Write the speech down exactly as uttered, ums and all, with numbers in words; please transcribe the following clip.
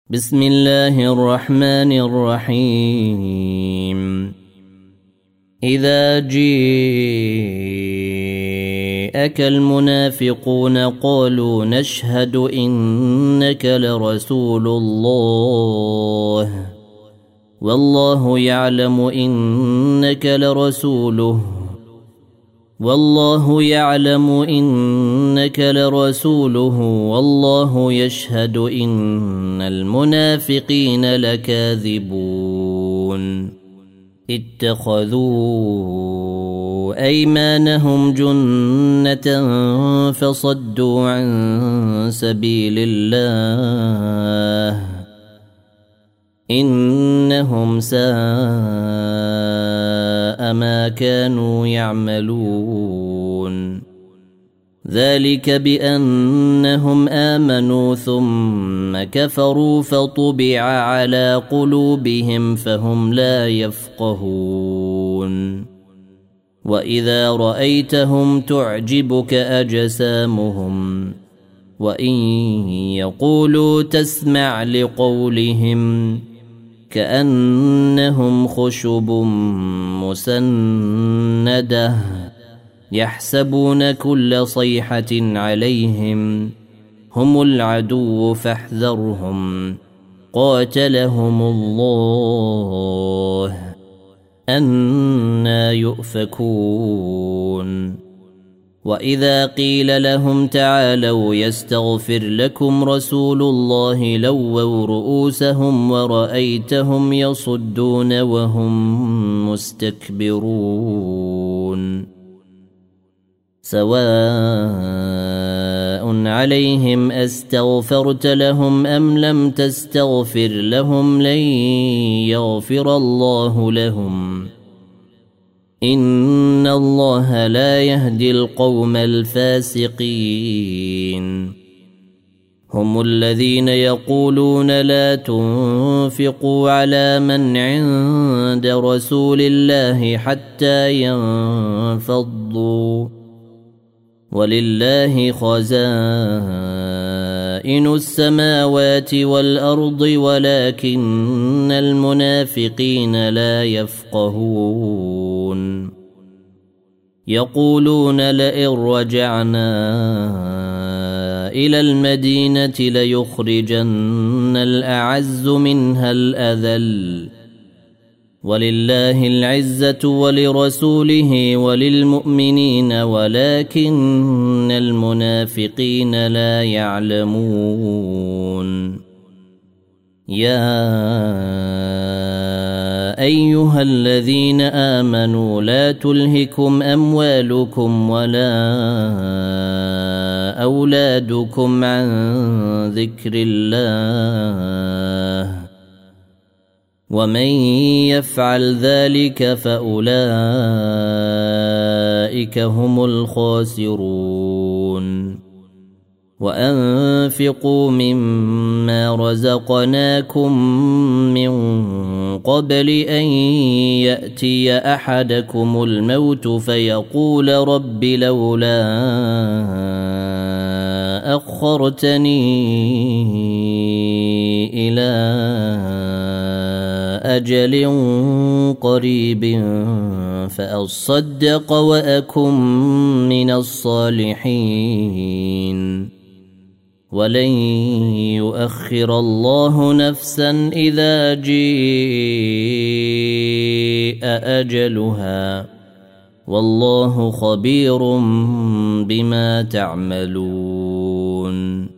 بسم الله الرحمن الرحيم إذا جاءك المنافقون قالوا نشهد إنك لرسول الله والله يعلم إنك لرسوله والله يعلم إنك لرسوله والله يشهد إن المنافقين لكاذبون اتخذوا أيمانهم جنة فصدوا عن سبيل الله إنهم ساء ما كانوا يعملون ذلك بأنهم آمنوا ثم كفروا فطبع على قلوبهم فهم لا يفقهون وإذا رأيتهم تعجبك أجسامهم وإن يقولوا تسمع لقولهم كأنهم خشب مسندة يحسبون كل صيحة عليهم هم العدو فاحذرهم قاتلهم الله أنى يؤفكون وإذا قيل لهم تعالوا يستغفر لكم رسول الله لووا رؤوسهم ورأيتهم يصدون وهم مستكبرون سواء عليهم أستغفرت لهم أم لم تستغفر لهم لن يغفر الله لهم إن الله لا يهدي القوم الفاسقين هم الذين يقولون لا تنفقوا على من عند رسول الله حتى ينفضوا ولله خزائن السماوات والأرض ولكن المنافقين لا يفقهون يقولون لئن رجعنا إلى المدينة ليخرجن الأعز منها الأذل ولله العزة ولرسوله وللمؤمنين ولكن المنافقين لا يعلمون يا أيها الذين آمنوا لا تلهكم أموالكم ولا أولادكم عن ذكر الله ومن يفعل ذلك فأولئك هم الخاسرون وأنفقوا مما رزقناكم من قبل أن يأتي أحدكم الموت فيقول رب لولا أخرتني إلى أجل قريب فأصدق وأكن من الصالحين ولن يؤخر الله نفسا إذا جاء أجلها والله خبير بما تعملون